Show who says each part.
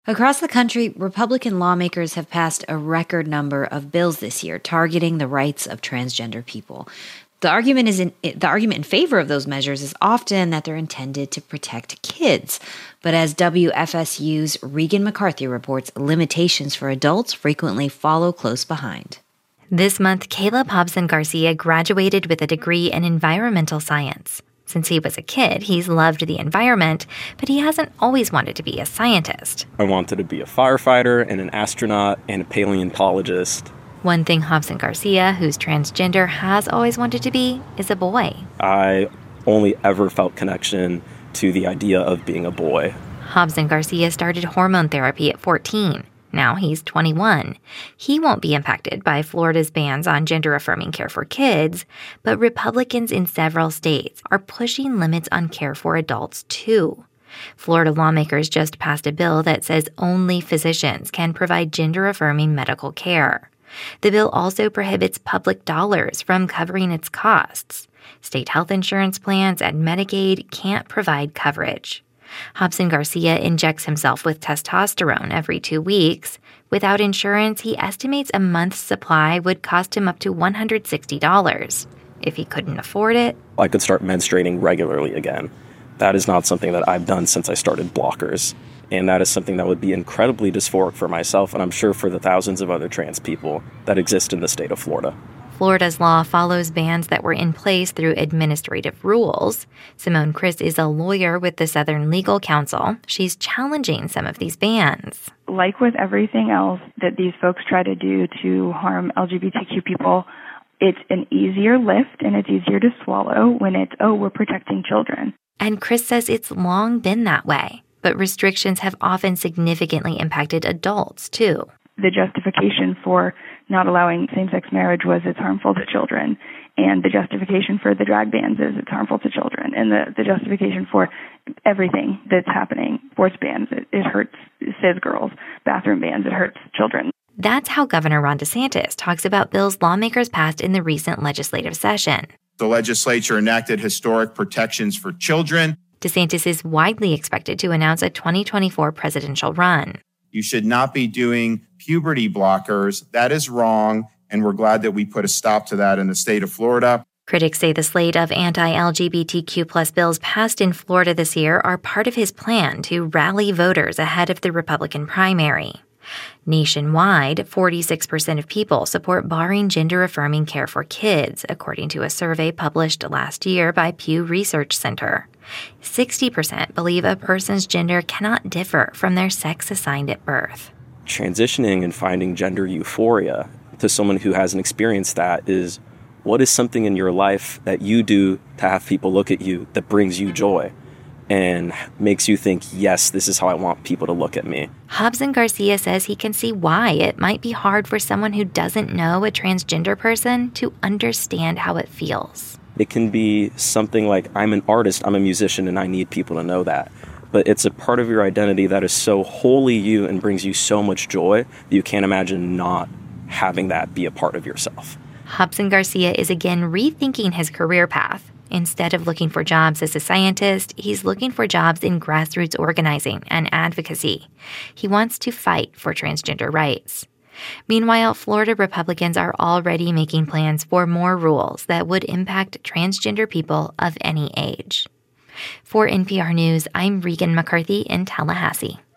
Speaker 1: Across the country, Republican lawmakers have passed a record number of bills this year targeting the rights of transgender people. The argument in favor of those measures is often that they're intended to protect kids. But as WFSU's Regan McCarthy reports, limitations for adults frequently follow close behind.
Speaker 2: This month, Caleb Hobson Garcia graduated with a degree in environmental science. Since he was a kid, he's loved the environment, but he hasn't always wanted to be a scientist.
Speaker 3: I wanted to be a firefighter and an astronaut and a paleontologist.
Speaker 2: One thing Hobson Garcia, who's transgender, has always wanted to be is a boy.
Speaker 3: I only ever felt connection to the idea of being a boy.
Speaker 2: Hobson Garcia started hormone therapy at 14. Now he's 21. He won't be impacted by Florida's bans on gender-affirming care for kids, but Republicans in several states are pushing limits on care for adults, too. Florida lawmakers just passed a bill that says only physicians can provide gender-affirming medical care. The bill also prohibits public dollars from covering its costs. State health insurance plans and Medicaid can't provide coverage. Hobson Garcia injects himself with testosterone every 2 weeks. Without insurance, he estimates a month's supply would cost him up to $160. If he couldn't afford it,
Speaker 3: I could start menstruating regularly again. That is not something that I've done since I started blockers. And that is something that would be incredibly dysphoric for myself, and I'm sure for the thousands of other trans people that exist in the state of Florida.
Speaker 2: Florida's law follows bans that were in place through administrative rules. Simone Chris is a lawyer with the Southern Legal Council. She's challenging some of these bans.
Speaker 4: Like with everything else that these folks try to do to harm LGBTQ people, it's an easier lift and it's easier to swallow when it's, we're protecting children.
Speaker 2: And Chris says it's long been that way, but restrictions have often significantly impacted adults, too.
Speaker 4: The justification for not allowing same-sex marriage was it's harmful to children, and the justification for the drag bans is it's harmful to children, and the justification for everything that's happening, sports bans, it hurts cis girls, bathroom bans, it hurts children.
Speaker 2: That's how Governor Ron DeSantis talks about bills lawmakers passed in the recent legislative session.
Speaker 5: The legislature enacted historic protections for children.
Speaker 2: DeSantis is widely expected to announce a 2024 presidential run.
Speaker 5: You should not be doing puberty blockers. That is wrong, and we're glad that we put a stop to that in the state of Florida.
Speaker 2: Critics say the slate of anti-LGBTQ+ bills passed in Florida this year are part of his plan to rally voters ahead of the Republican primary. Nationwide, 46% of people support barring gender-affirming care for kids, according to a survey published last year by Pew Research Center. 60% believe a person's gender cannot differ from their sex assigned at birth.
Speaker 3: Transitioning and finding gender euphoria to someone who hasn't experienced that is, what is something in your life that you do to have people look at you that brings you joy and makes you think, yes, this is how I want people to look at me.
Speaker 2: Hobson Garcia says he can see why it might be hard for someone who doesn't know a transgender person to understand how it feels.
Speaker 3: It can be something like, I'm an artist, I'm a musician, and I need people to know that. But it's a part of your identity that is so wholly you and brings you so much joy that you can't imagine not having that be a part of yourself.
Speaker 2: Hobson Garcia is again rethinking his career path. Instead of looking for jobs as a scientist, he's looking for jobs in grassroots organizing and advocacy. He wants to fight for transgender rights. Meanwhile, Florida Republicans are already making plans for more rules that would impact transgender people of any age. For NPR News, I'm Regan McCarthy in Tallahassee.